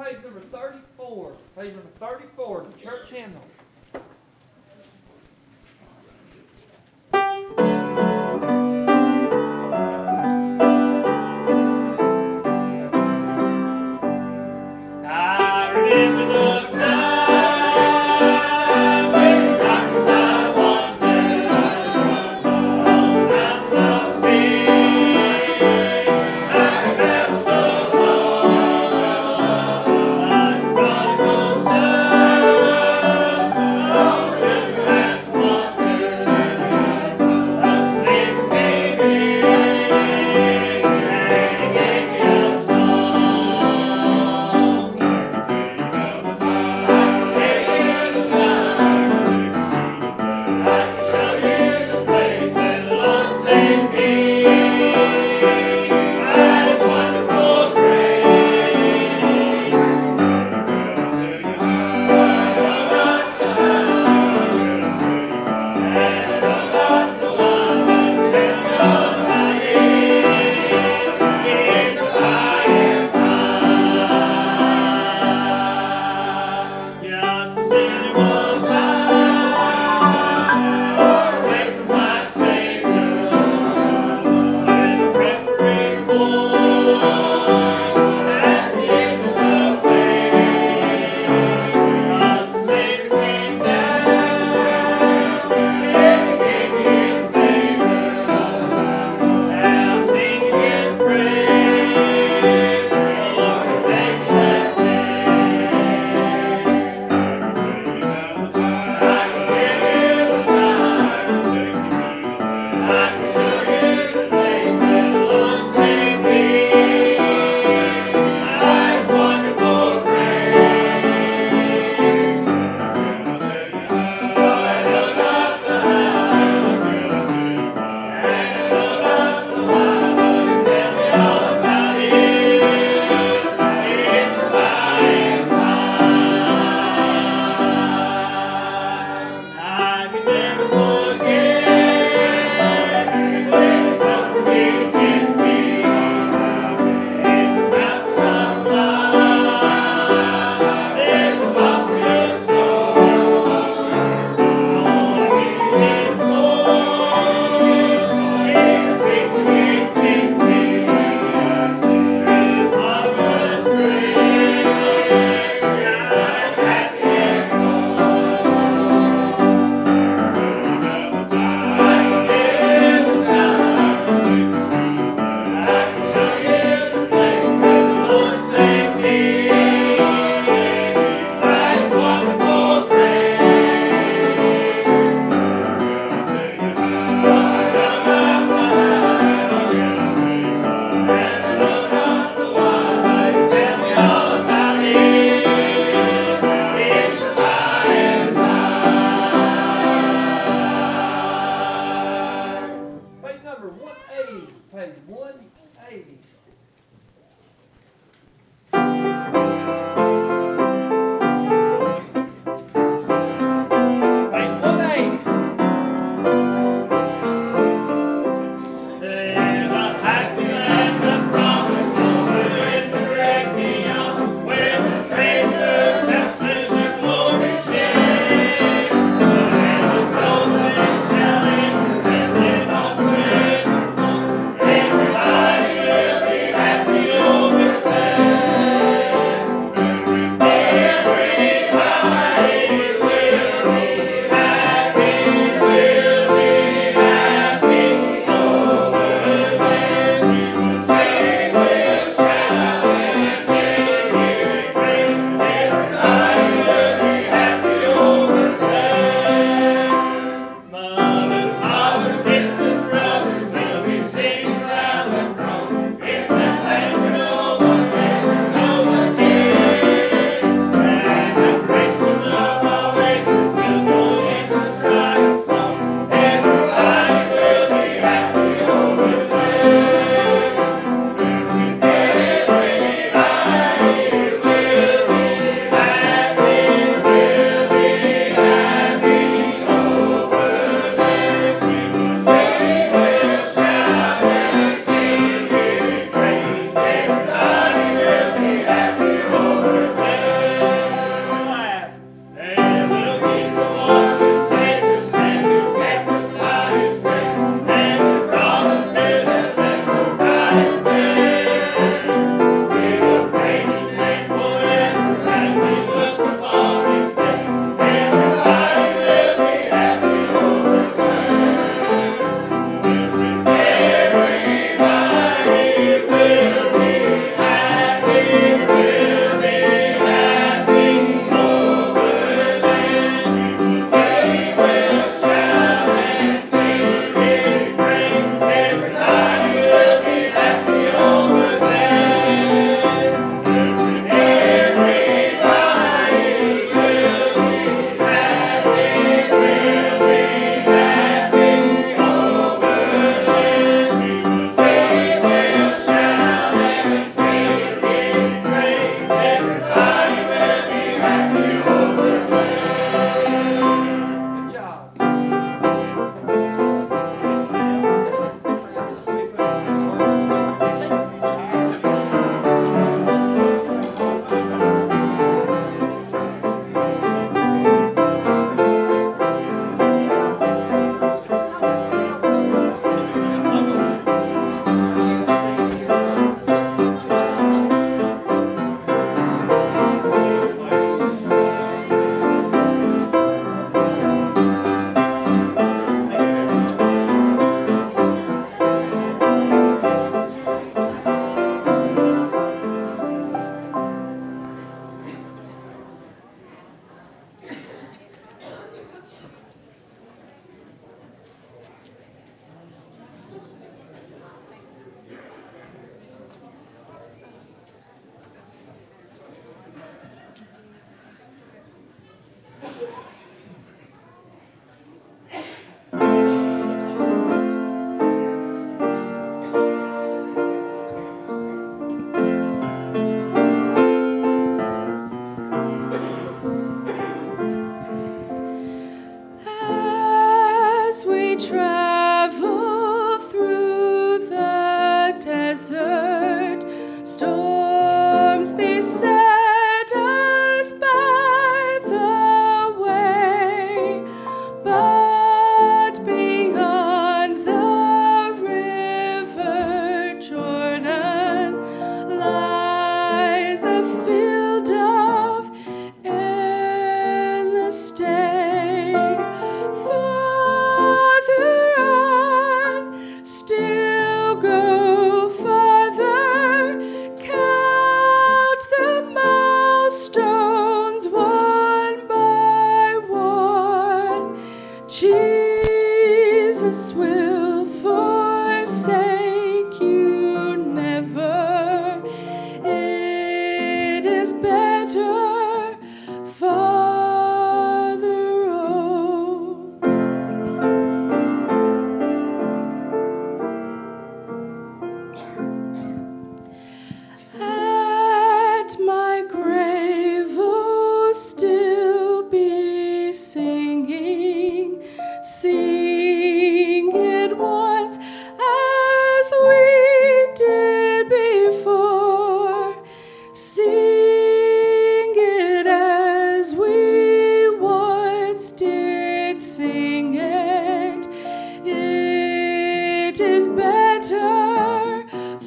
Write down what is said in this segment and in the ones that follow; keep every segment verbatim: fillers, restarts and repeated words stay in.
page number thirty-four. Page number thirty-four, the church hymnal. desert. Storms beset us by the way, but beyond the river Jordan lies a field of endless day. Farther on, still go farther, count the milestones one by one. Jesus will forsake you never. It is better farther on. At my grave, oh, still be singing, sing it once as we did before, sing it as we once did sing it. It is better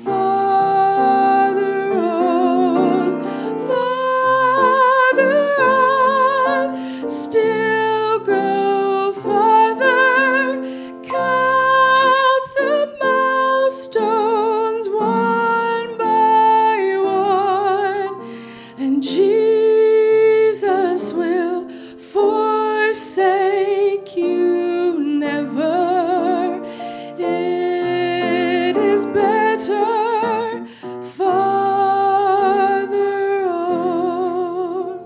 farther on, farther on, still go farther, count the milestones one by one, and Jesus will forsake you never. It is better farther on.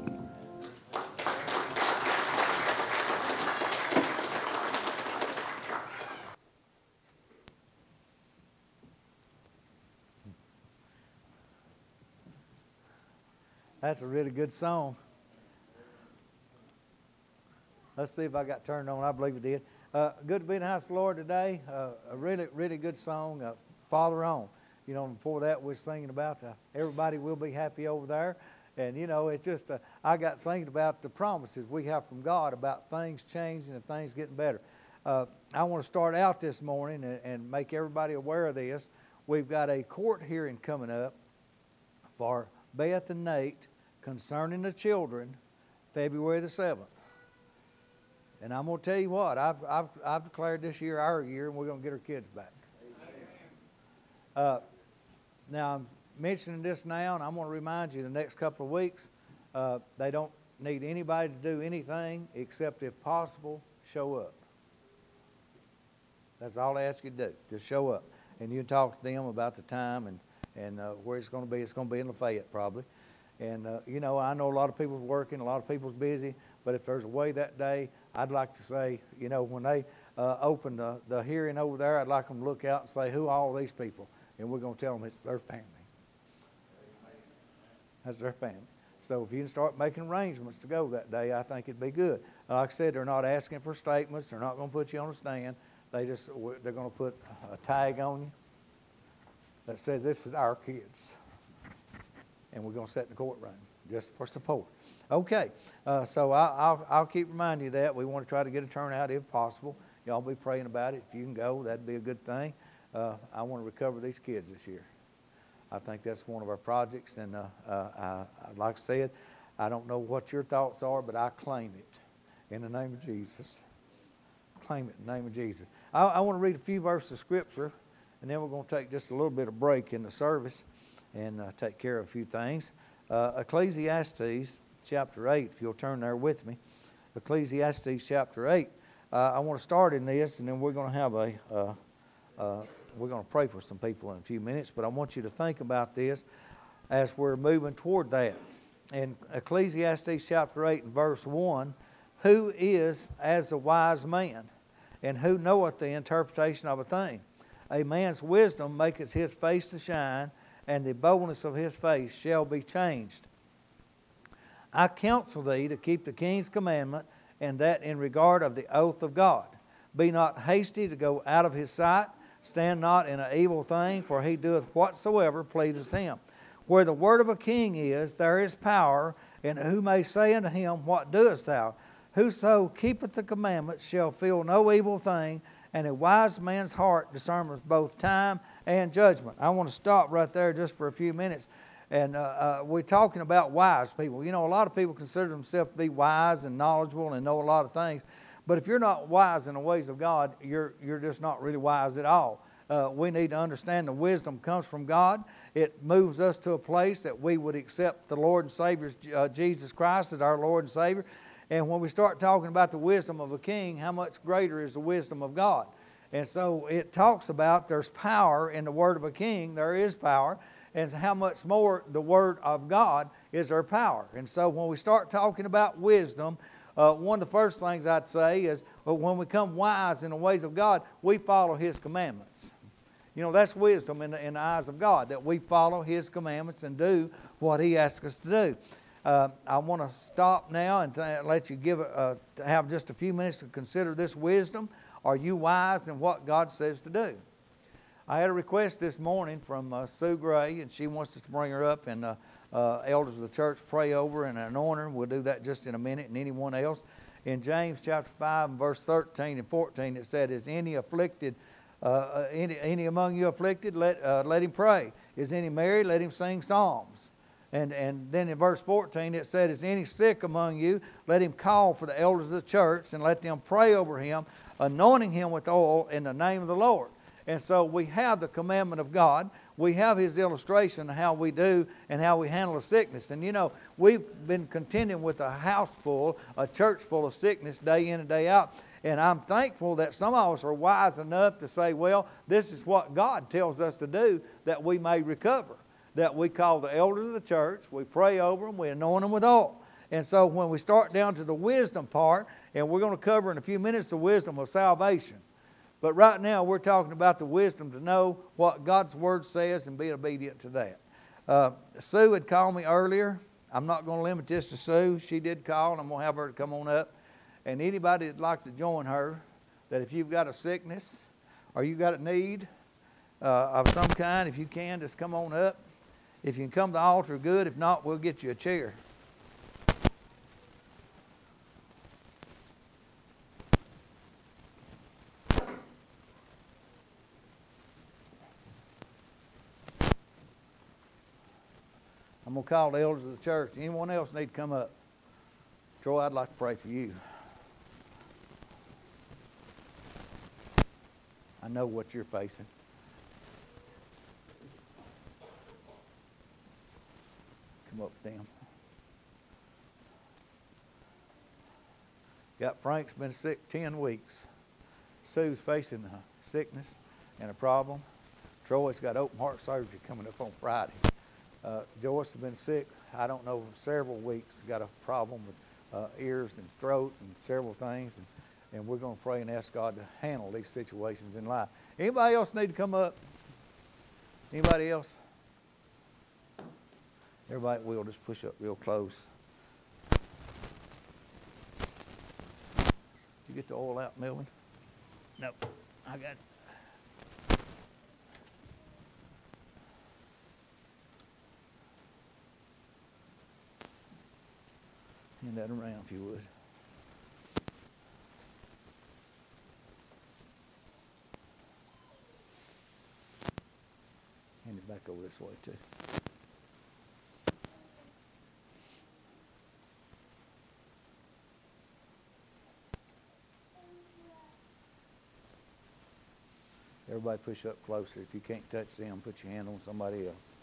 That's a really good song. Let's see if I got turned on. I believe it did. Uh, good to be in the house of the Lord today. Uh, a really, really good song, uh, Father On. You know, before that we were singing about uh, everybody will be happy over there. And, you know, it's just, uh, I got thinking about the promises we have from God about things changing and things getting better. Uh, I want to start out this morning and, and make everybody aware of this. We've got a court hearing coming up for Beth and Nate concerning the children, February the seventh. And I'm going to tell you what, I've, I've, I've declared this year our year, and we're going to get our kids back. Uh, now, I'm mentioning this now, and I'm going to remind you the next couple of weeks, uh, they don't need anybody to do anything except, if possible, show up. That's all I ask you to do, just show up. And you can talk to them about the time and, and uh, where it's going to be. It's going to be in Lafayette probably. And, uh, you know, I know a lot of people's working, a lot of people's busy, but if there's a way that day, I'd like to say, you know, when they uh, open the, the hearing over there, I'd like them to look out and say, who are all these people? And we're going to tell them it's their family. That's their family. So if you can start making arrangements to go that day, I think it'd be good. Like I said, they're not asking for statements. They're not going to put you on a stand. They just, they're going to put a tag on you that says this is our kids. And we're going to sit in the courtroom just for support. Okay, uh, so I, I'll, I'll keep reminding you that. We want to try to get a turnout if possible. Y'all be praying about it. If you can go, that'd be a good thing. Uh, I want to recover these kids this year. I think that's one of our projects. And uh, uh, I, like I said, I don't know what your thoughts are, but I claim it in the name of Jesus. Claim it in the name of Jesus. I, I want to read a few verses of Scripture, and then we're going to take just a little bit of break in the service and uh, take care of a few things. Uh, Ecclesiastes chapter eight, if you'll turn there with me. Ecclesiastes chapter eight. Uh, I want to start in this, and then we're going to have a, uh, uh, we're going to pray for some people in a few minutes, but I want you to think about this as we're moving toward that. In Ecclesiastes chapter eight and verse one, who is as a wise man, and who knoweth the interpretation of a thing? A man's wisdom maketh his face to shine, and the boldness of his face shall be changed. I counsel thee to keep the king's commandment, and that in regard of the oath of God. Be not hasty to go out of his sight, Stand not in an evil thing, for he doeth whatsoever pleaseth him. Where the word of a king is, there is power, and who may say unto him, What doest thou? Whoso keepeth the commandments shall feel no evil thing, and a wise man's heart discerneth both time and judgment. I want to stop right there just for a few minutes. And uh, uh, we're talking about wise people. You know, a lot of people consider themselves to be wise and knowledgeable and know a lot of things. But if you're not wise in the ways of God, you're, you're just not really wise at all. Uh, we need to understand the wisdom comes from God. It moves us to a place that we would accept the Lord and Savior uh, Jesus Christ as our Lord and Savior. And when we start talking about the wisdom of a king, how much greater is the wisdom of God? And so it talks about there's power in the word of a king. There is power. And how much more the word of God is there power. And so when we start talking about wisdom, uh, one of the first things I'd say is well, when we become wise in the ways of God, we follow His commandments. You know, that's wisdom in the, in the eyes of God, that we follow His commandments and do what He asks us to do. Uh, I want to stop now and th- let you give a, uh, have just a few minutes to consider this wisdom. Are you wise in what God says to do? I had a request this morning from uh, Sue Gray, and she wants us to bring her up and uh, uh, elders of the church pray over and anoint her. We'll do that just in a minute, and anyone else. In James chapter five and verse thirteen and fourteen, it said, Is any afflicted, uh, any, any among you afflicted? Let, uh, let him pray. Is any merry? Let him sing psalms. And, and then in verse fourteen it said, Is any sick among you? Let him call for the elders of the church and let them pray over him, anointing him with oil in the name of the Lord. And so we have the commandment of God. We have His illustration of how we do and how we handle a sickness. And you know, we've been contending with a house full, a church full of sickness day in and day out. And I'm thankful that some of us are wise enough to say, well, this is what God tells us to do that we may recover. That we call the elders of the church, we pray over them, we anoint them with oil. And so when we start down to the wisdom part, and we're going to cover in a few minutes the wisdom of salvation. But right now we're talking about the wisdom to know what God's Word says and be obedient to that. Uh, Sue had called me earlier. I'm not going to limit this to Sue. She did call, and I'm going to have her to come on up. And anybody that'd like to join her, that if you've got a sickness or you've got a need uh, of some kind, if you can, just come on up. If you can come to the altar, good. If not, we'll get you a chair. I'm going to call the elders of the church. Anyone else need to come up? Troy, I'd like to pray for you. I know what you're facing. Come up with them. Got Frank's been sick ten weeks. Sue's facing a sickness and a problem. Troy's got open heart surgery coming up on Friday. Uh, Joyce has been sick, I don't know, several weeks. Got a problem with uh, ears and throat and several things. And, and we're going to pray and ask God to handle these situations in life. Anybody else need to come up? Anybody else? Everybody will just push up real close. Did you get the oil out, Melvin? No, I got it. Hand that around if you would. Hand it back over this way too. Everybody push up closer. If you can't touch them, put your hand on somebody else.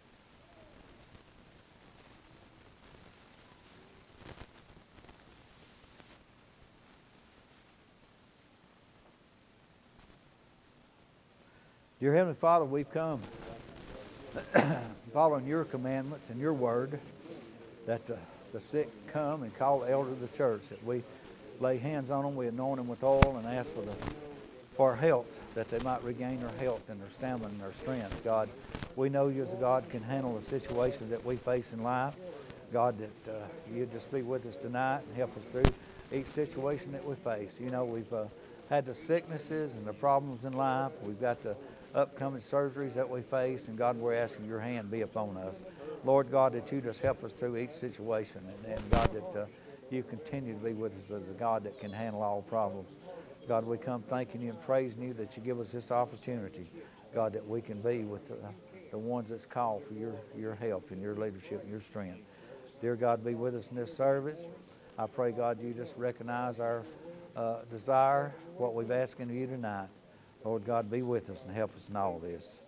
Dear Heavenly Father, we've come following your commandments and your word that the, the sick come and call the elders of the church, that we lay hands on them, we anoint them with oil and ask for the for health, that they might regain their health and their stamina and their strength. God, we know you as a God can handle the situations that we face in life. God, that uh, you just be with us tonight and help us through each situation that we face. You know, we've uh, had the sicknesses and the problems in life. We've got the upcoming surgeries that we face. And God, we're asking your hand be upon us. Lord God, that you just help us through each situation. And, and God, that uh, you continue to be with us as a God that can handle all problems. God, we come thanking you and praising you that you give us this opportunity, God, that we can be with the, the ones that's called for your, your help and your leadership and your strength. Dear God, be with us in this service. I pray, God, you just recognize our uh, desire, what we've asked of you tonight. Lord God, be with us and help us in all this.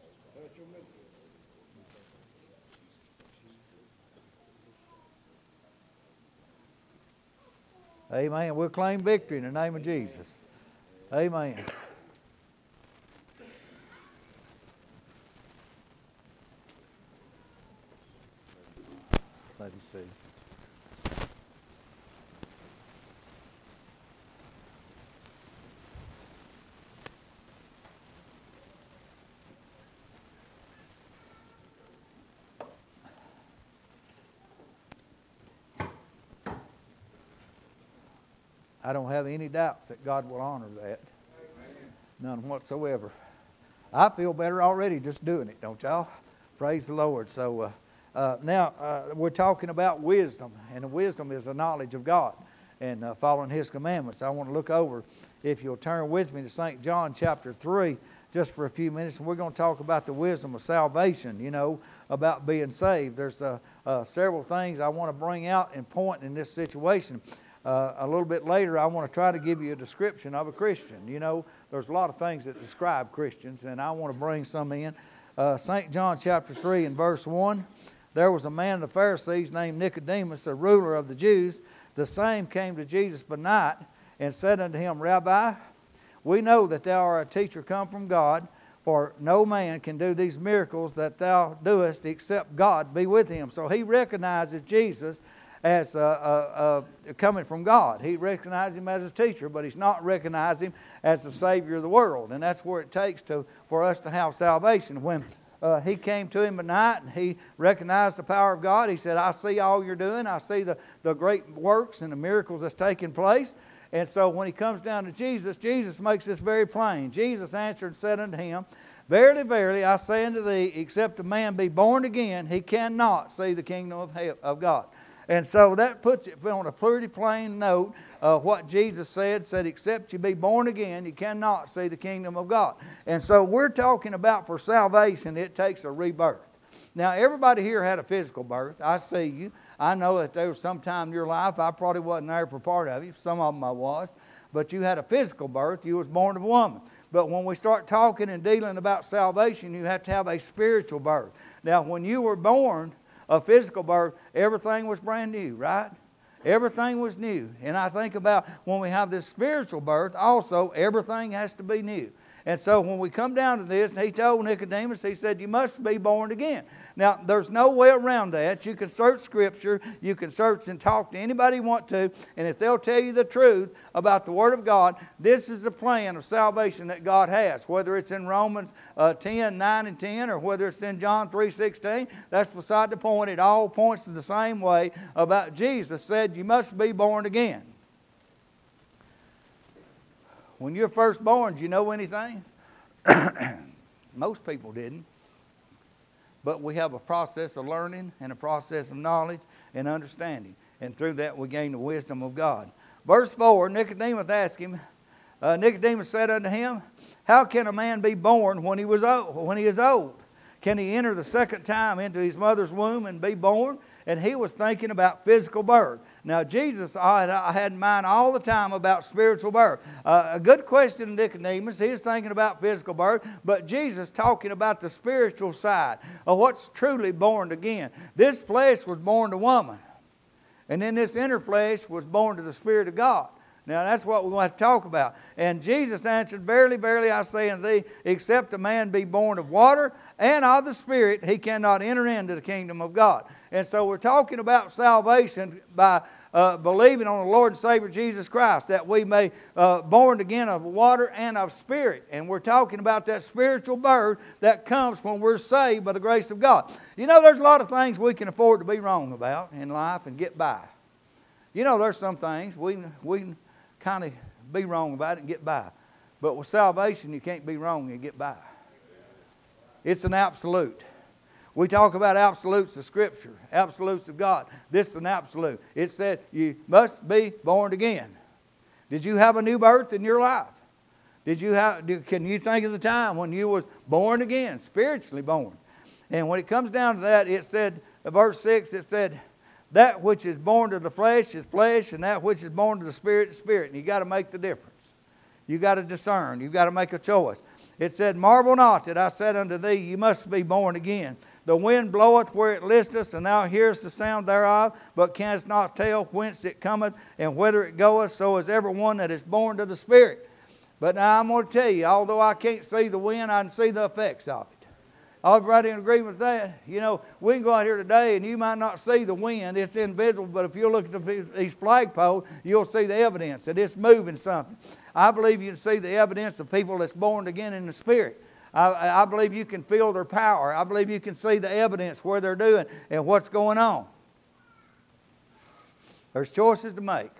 Amen. We'll claim victory in the name of Jesus. Amen. Let me see. I don't have any doubts that God will honor that. None whatsoever. I feel better already just doing it, don't y'all? Praise the Lord. So uh, uh, now uh, we're talking about wisdom, and wisdom is the knowledge of God and uh, following His commandments. I want to look over, if you'll turn with me to Saint John chapter three, just for a few minutes, and we're going to talk about the wisdom of salvation, you know, about being saved. There's uh, uh, several things I want to bring out and point in this situation. Uh, a little bit later, I want to try to give you a description of a Christian. You know, there's a lot of things that describe Christians, and I want to bring some in. Uh, Saint John chapter three and verse one, there was a man of the Pharisees named Nicodemus, a ruler of the Jews. The same came to Jesus by night and said unto him, Rabbi, we know that thou art a teacher come from God, for no man can do these miracles that thou doest except God be with him. So he recognizes Jesus as uh, uh, uh, coming from God. He recognizes him as a teacher, but he's not recognizing him as the Savior of the world. And that's where it takes to for us to have salvation. When uh, he came to him at night and he recognized the power of God, he said, I see all you're doing. I see the, the great works and the miracles that's taking place. And so when he comes down to Jesus, Jesus makes this very plain. Jesus answered and said unto him, Verily, verily, I say unto thee, except a man be born again, he cannot see the kingdom of, hell, of God. And so that puts it on a pretty plain note uh, what Jesus said, said, except you be born again, you cannot see the kingdom of God. And so we're talking about for salvation, it takes a rebirth. Now, everybody here had a physical birth. I see you. I know that there was some time in your life, I probably wasn't there for part of it. Some of them I was. But you had a physical birth. You was born of a woman. But when we start talking and dealing about salvation, you have to have a spiritual birth. Now, when you were born, a physical birth, everything was brand new, right? Everything was new. And I think about when we have this spiritual birth, also everything has to be new. And so when we come down to this, and he told Nicodemus, he said, you must be born again. Now, there's no way around that. You can search Scripture. You can search and talk to anybody you want to. And if they'll tell you the truth about the Word of God, this is the plan of salvation that God has. Whether it's in Romans uh, ten, nine and ten, or whether it's in John three sixteen, that's beside the point. It all points to the same way about Jesus said, you must be born again. When you're first born, did you know anything? Most people didn't. But we have a process of learning and a process of knowledge and understanding. And through that we gain the wisdom of God. Verse four, Nicodemus asked him, uh, Nicodemus said unto him, How can a man be born when he was old, when he is old? Can he enter the second time into his mother's womb and be born? And he was thinking about physical birth. Now, Jesus, I had, I had in mind all the time about spiritual birth. Uh, a good question to Nicodemus. He was thinking about physical birth, but Jesus talking about the spiritual side of what's truly born again. This flesh was born to woman, and then this inner flesh was born to the Spirit of God. Now, that's what we want to talk about. And Jesus answered, Verily, verily, I say unto thee, except a man be born of water and of the Spirit, he cannot enter into the kingdom of God. And so we're talking about salvation by uh, believing on the Lord and Savior Jesus Christ, that we may uh, born again of water and of Spirit. And we're talking about that spiritual birth that comes when we're saved by the grace of God. You know, there's a lot of things we can afford to be wrong about in life and get by. You know, there's some things we we kind of be wrong about it and get by. But with salvation, you can't be wrong and get by. It's an absolute. We talk about absolutes of Scripture, absolutes of God. This is an absolute. It said you must be born again. Did you have a new birth in your life? Did you have? Can you think of the time when you was born again, spiritually born? And when it comes down to that, it said, verse six, it said, that which is born to the flesh is flesh, and that which is born to the Spirit is spirit. And you got to make the difference. You got to discern. You got to make a choice. It said, marvel not that I said unto thee, you must be born again. The wind bloweth where it listeth, and thou hearest the sound thereof, but canst not tell whence it cometh and whither it goeth. So is every one that is born to the Spirit. But now I'm going to tell you, although I can't see the wind, I can see the effects of it. Everybody in agreement with that? You know, we can go out here today and you might not see the wind. It's invisible, but if you look at the, these flagpoles, you'll see the evidence that it's moving something. I believe you can see the evidence of people that's born again in the Spirit. I, I believe you can feel their power. I believe you can see the evidence where they're doing and what's going on. There's choices to make.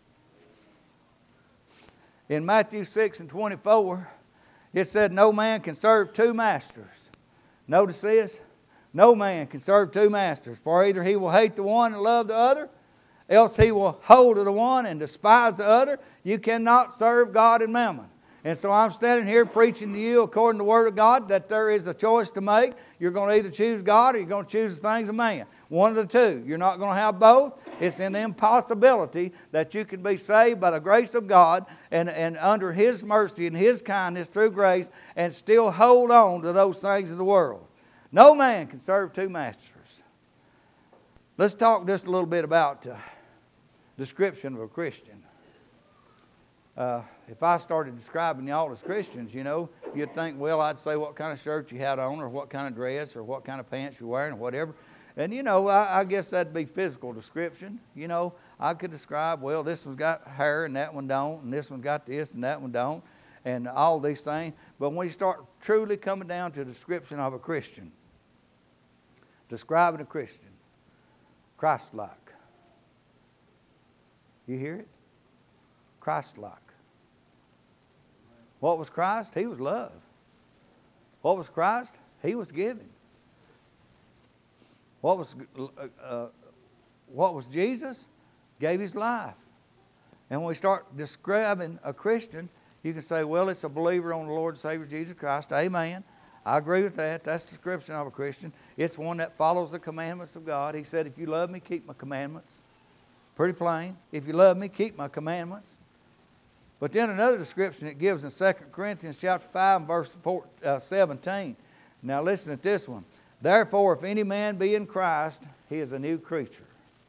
In Matthew six and twenty-four, it said, no man can serve two masters. Notice this. No man can serve two masters. For either he will hate the one and love the other, else he will hold to the one and despise the other. You cannot serve God and mammon. And so I'm standing here preaching to you according to the Word of God that there is a choice to make. You're going to either choose God or you're going to choose the things of man. One of the two. You're not going to have both. It's an impossibility that you can be saved by the grace of God and, and under His mercy and His kindness through grace and still hold on to those things of the world. No man can serve two masters. Let's talk just a little bit about uh, description of a Christian. Uh, if I started describing y'all as Christians, you know, you'd think, well, I'd say what kind of shirt you had on or what kind of dress or what kind of pants you're wearing or whatever. And, you know, I, I guess that'd be physical description. You know, I could describe, well, this one's got hair and that one don't, and this one's got this and that one don't, and all these things. But when you start truly coming down to a description of a Christian, describing a Christian, Christ-like. You hear it? Christ-like. What was Christ? He was love. What was Christ? He was giving. What was, uh, what was Jesus? Gave His life. And when we start describing a Christian, you can say, well, it's a believer on the Lord and Savior Jesus Christ. Amen. I agree with that. That's the description of a Christian. It's one that follows the commandments of God. He said, if you love me, keep my commandments. Pretty plain. If you love me, keep my commandments. But then another description it gives in Second Corinthians chapter five and verse four, uh, seventeen. Now listen at this one. Therefore, if any man be in Christ, he is a new creature.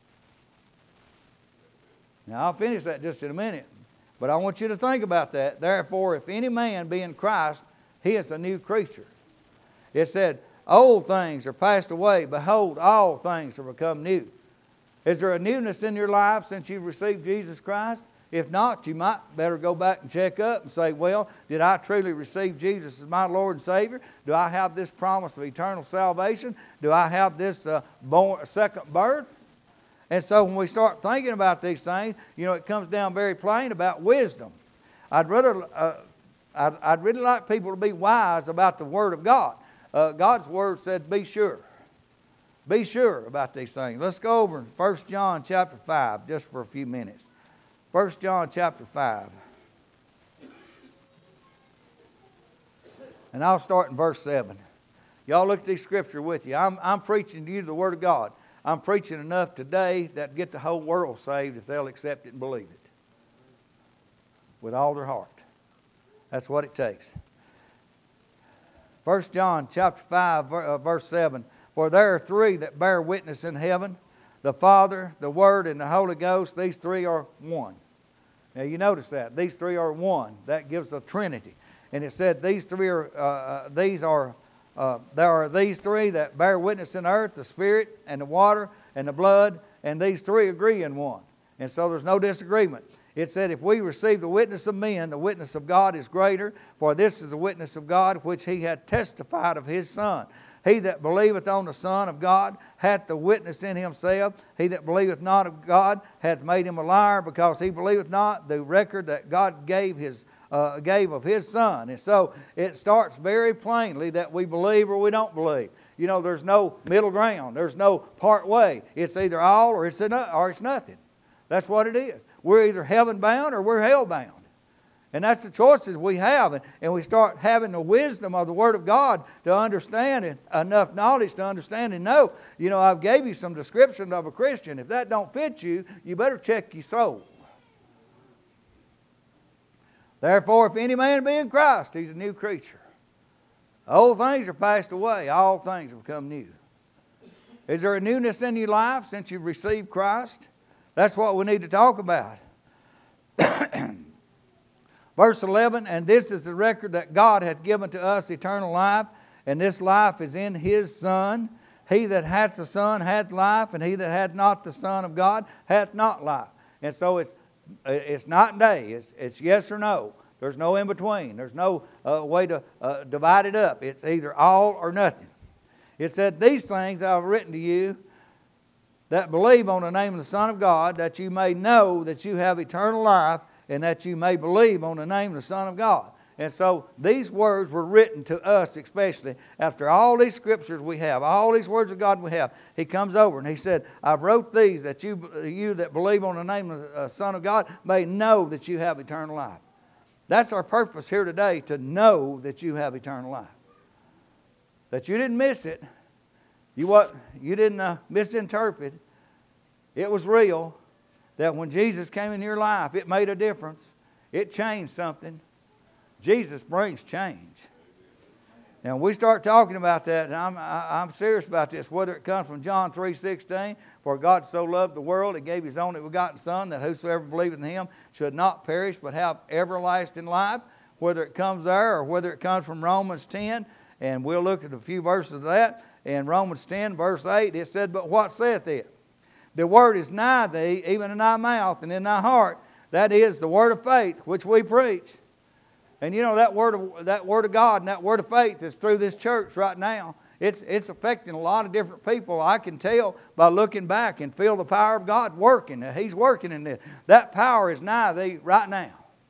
Now, I'll finish that just in a minute. But I want you to think about that. Therefore, if any man be in Christ, he is a new creature. It said, old things are passed away. Behold, all things are become new. Is there a newness in your life since you've received Jesus Christ? If not, you might better go back and check up and say, well, did I truly receive Jesus as my Lord and Savior? Do I have this promise of eternal salvation? Do I have this uh, born, second birth? And so when we start thinking about these things, you know, it comes down very plain about wisdom. I'd rather, uh, I'd, I'd really like people to be wise about the Word of God. Uh, God's Word said, be sure. Be sure about these things. Let's go over in First John chapter five just for a few minutes. First John chapter five. And I'll start in verse seven. Y'all look at these scripture with you. I'm, I'm preaching to you the Word of God. I'm preaching enough today that get the whole world saved if they'll accept it and believe it. With all their heart. That's what it takes. First John chapter five, verse seven. For there are three that bear witness in heaven, the Father, the Word, and the Holy Ghost. These three are one. Now you notice that. These three are one. That gives a Trinity. And it said these three are, uh, these are, uh, there are these three that bear witness in earth, the Spirit and the water and the blood, and these three agree in one. And so there's no disagreement. It said if we receive the witness of men, the witness of God is greater, for this is the witness of God which He had testified of His Son. He that believeth on the Son of God hath the witness in himself. He that believeth not of God hath made him a liar, because he believeth not the record that God gave his uh, gave of his Son. And so it starts very plainly that we believe or we don't believe. You know, there's no middle ground. There's no part way. It's either all or it's or it's nothing. That's what it is. We're either heaven bound or we're hell bound. And that's the choices we have. And, and we start having the wisdom of the Word of God to understand it, enough knowledge to understand and know. You know, I've gave you some description of a Christian. If that don't fit you, you better check your soul. Therefore, if any man be in Christ, he's a new creature. Old things are passed away. All things have become new. Is there a newness in your life since you've received Christ? That's what we need to talk about. Verse eleven, and this is the record that God hath given to us eternal life, and this life is in His Son. He that hath the Son hath life, and he that hath not the Son of God hath not life. And so it's it's night and day. It's, it's yes or no. There's no in between. There's no uh, way to uh, divide it up. It's either all or nothing. It said, these things I have written to you that believe on the name of the Son of God, that you may know that you have eternal life, and that you may believe on the name of the Son of God. And so these words were written to us, especially after all these scriptures we have, all these words of God we have. He comes over and he said, I wrote these that you, you that believe on the name of the Son of God may know that you have eternal life. That's our purpose here today, to know that you have eternal life. That you didn't miss it. You, what, you didn't uh, misinterpret. It was real. That when Jesus came in your life, it made a difference. It changed something. Jesus brings change. Now, when we start talking about that, and I'm, I, I'm serious about this, whether it comes from John three sixteen, for God so loved the world, He gave His only begotten Son, that whosoever believeth in Him should not perish, but have everlasting life, whether it comes there or whether it comes from Romans ten, and we'll look at a few verses of that. In Romans ten, verse eight, it said, but what saith it? The word is nigh thee, even in thy mouth and in thy heart. That is the word of faith which we preach. And you know, that word of, that word of God and that word of faith is through this church right now. It's, it's affecting a lot of different people. I can tell by looking back and feel the power of God working. He's working in this. That power is nigh thee right now.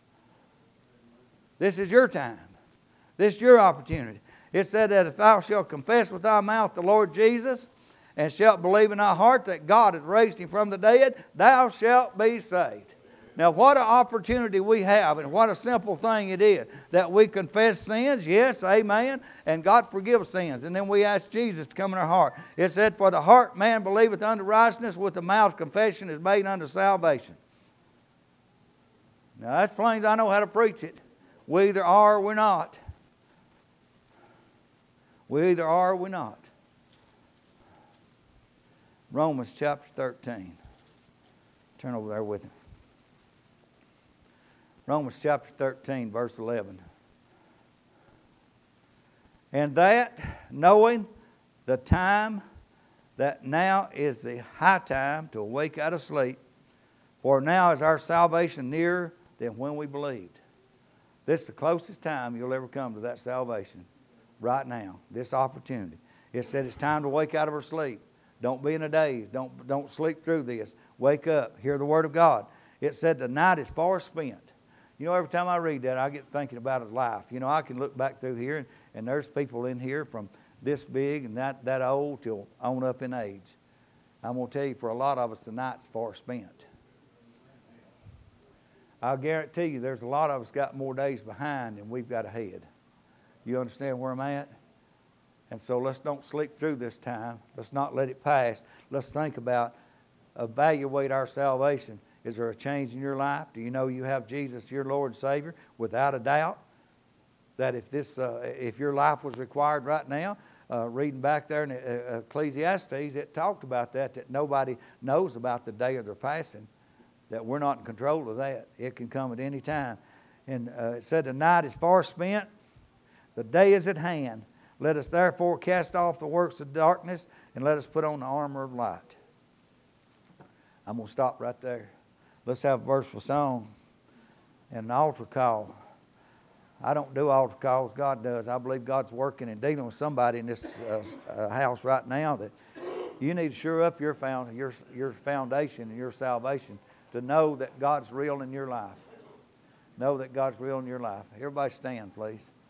This is your time. This is your opportunity. It said that if thou shalt confess with thy mouth the Lord Jesus, and shalt believe in thy heart that God hath raised Him from the dead, thou shalt be saved. Now, what an opportunity we have, and what a simple thing it is, that we confess sins, yes, amen, and God forgives sins. And then we ask Jesus to come in our heart. It said, for the heart man believeth unto righteousness, with the mouth confession is made unto salvation. Now, that's plain. I know how to preach it. We either are or we're not. We either are or we're not. Romans chapter thirteen. Turn over there with me. Romans chapter thirteen, verse eleven. And that, knowing the time, that now is the high time to awake out of sleep, for now is our salvation nearer than when we believed. This is the closest time you'll ever come to that salvation. Right now, this opportunity. It said it's time to wake out of our sleep. Don't be in a daze. Don't, don't sleep through this. Wake up. Hear the Word of God. It said the night is far spent. You know, every time I read that, I get thinking about his life. You know, I can look back through here, and, and there's people in here from this big and that, that old till on up in age. I'm going to tell you, for a lot of us, the night's far spent. I'll guarantee you there's a lot of us got more days behind than we've got ahead. You understand where I'm at? And so let's don't sleep through this time. Let's not let it pass. Let's think about, evaluate our salvation. Is there a change in your life? Do you know you have Jesus, your Lord and Savior? Without a doubt, that if this, uh, if your life was required right now, uh, reading back there in uh, Ecclesiastes, it talked about that, that nobody knows about the day of their passing, that we're not in control of that. It can come at any time. And uh, it said, the night is far spent, the day is at hand. Let us therefore cast off the works of darkness, and let us put on the armor of light. I'm going to stop right there. Let's have a verse for song and an altar call. I don't do altar calls, God does. I believe God's working and dealing with somebody in this uh, uh, house right now that you need to sure up your, found, your, your foundation and your salvation to know that God's real in your life. Know that God's real in your life. Everybody stand, please.